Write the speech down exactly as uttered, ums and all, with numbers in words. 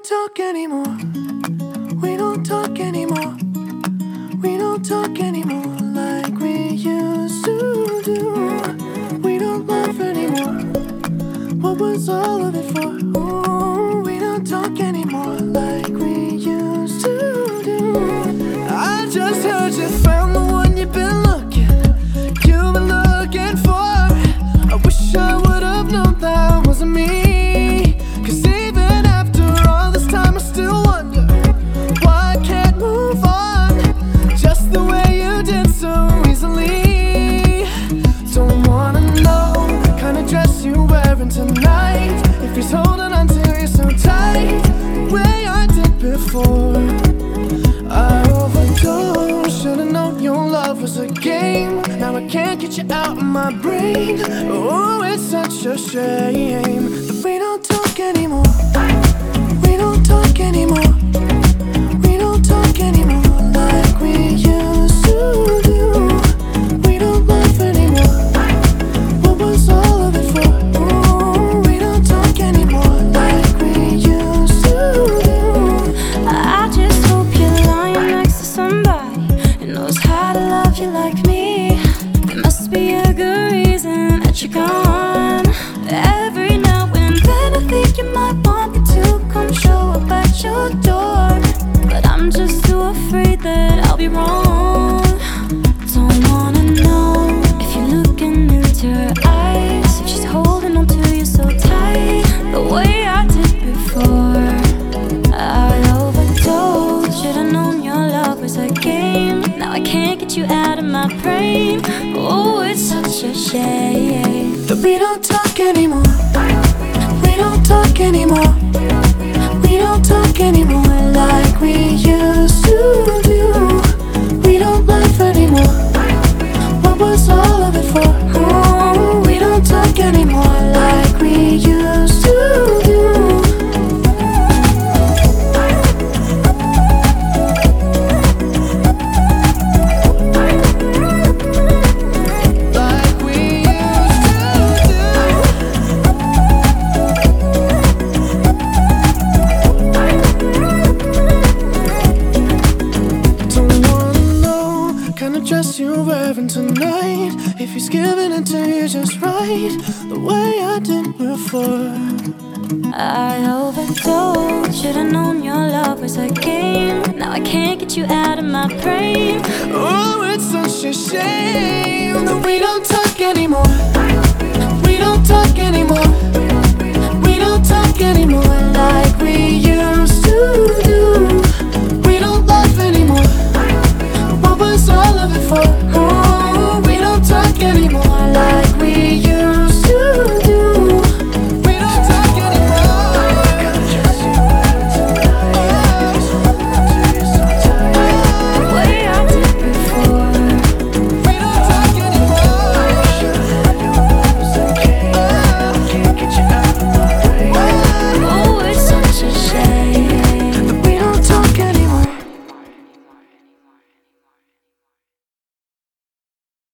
talk anymore. We don't talk anymore. We don't talk anymore like we used to do. We don't laugh anymore. What was all of it for? Ooh, we don't talk anymore like we used to do. I just heard you found the one you've been looking, you've been looking for. I wish I would have known that wasn't me. Cause even after all this time I still wonder why I can't move on just the way you did so easily. Don't wanna know the kind of dress you're wearing tonight, if he's holding on to you so tight the way I did before. I overdosed, should've known your love was a game. Now I can't get you out of my brain. Oh, it's such a shame that we don't talk anymore. We don't talk anymore. We don't talk anymore like we used to do. We don't laugh anymore. What was all of it for? Ooh, we don't talk anymore like we used to do. I just hope you're lying next to somebody who knows how to love you like me. There must be a good reason that you're gone. Every now and then I think you might want me to come show up at your door, but I'm just too afraid that I'll be wrong. Don't wanna know if you're looking into her eyes, if she's holding on to you so tight the way I did before. I overdosed, should've known your love was a game. Now I can't get you out of my brain. Oh, it's such a shame that we don't talk anymore. We don't talk anymore. We don't talk anymore like we used to do. We don't laugh anymore. What was all of it for? Oh, we don't talk anymore like we used to do. Dress you're wearing tonight, if he's giving it to you just right the way I did before. I overdosed, should've known your love was a game. Now I can't get you out of my brain. Oh, it's such a shame that we don't talk anymore. We don't talk anymore. We don't talk anymore